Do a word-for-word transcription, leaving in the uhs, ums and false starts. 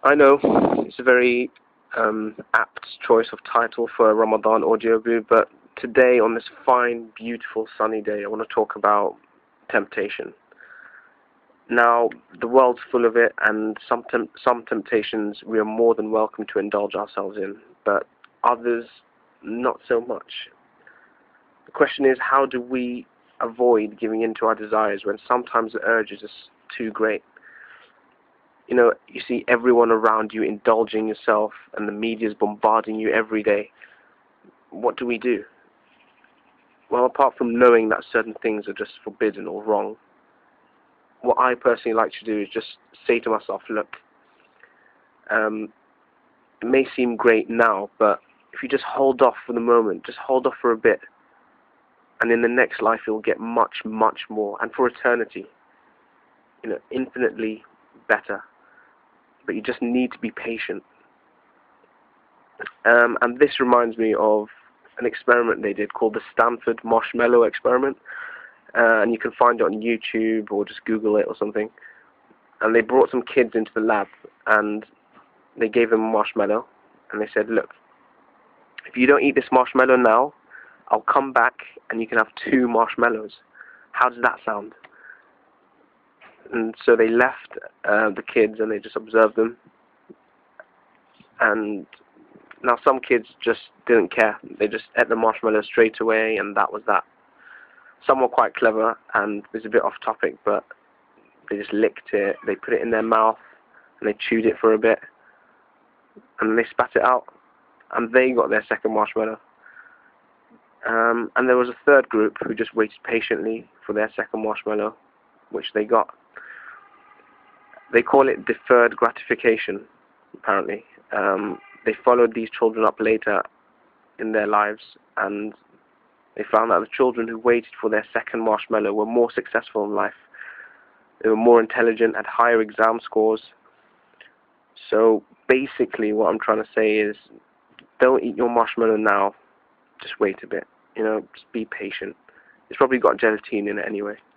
I know it's a very um, apt choice of title for a Ramadan audio view, but today, on this fine, beautiful, sunny day, I want to talk about temptation. Now, the world's full of it, and some tem- some temptations we are more than welcome to indulge ourselves in, but others, not so much. The question is, how do we avoid giving in to our desires when sometimes the urge is just too great? You know, you see everyone around you indulging yourself, and the media is bombarding you every day. What do we do? Well, apart from knowing that certain things are just forbidden or wrong, what I personally like to do is just say to myself, look, um, it may seem great now, but if you just hold off for the moment, just hold off for a bit, and in the next life you'll get much, much more, and for eternity, you know, infinitely better. But you just need to be patient. Um, and this reminds me of an experiment they did called the Stanford Marshmallow Experiment. Uh, and you can find it on YouTube or just Google it or something. And they brought some kids into the lab and they gave them a marshmallow. And they said, look, if you don't eat this marshmallow now, I'll come back and you can have two marshmallows. How does that sound? And so they left uh, the kids and they just observed them. And now some kids just didn't care. They just ate the marshmallow straight away, and that was that. Some were quite clever, and it's a bit off topic, but they just licked it, they put it in their mouth, and they chewed it for a bit, and then they spat it out, and they got their second marshmallow. Um, and there was a third group who just waited patiently for their second marshmallow, which they got. They call it deferred gratification, apparently. Um, they followed these children up later in their lives, and they found that the children who waited for their second marshmallow were more successful in life. They were more intelligent, had higher exam scores. So basically what I'm trying to say is, don't eat your marshmallow now, just wait a bit. You know, just be patient. It's probably got gelatine in it anyway.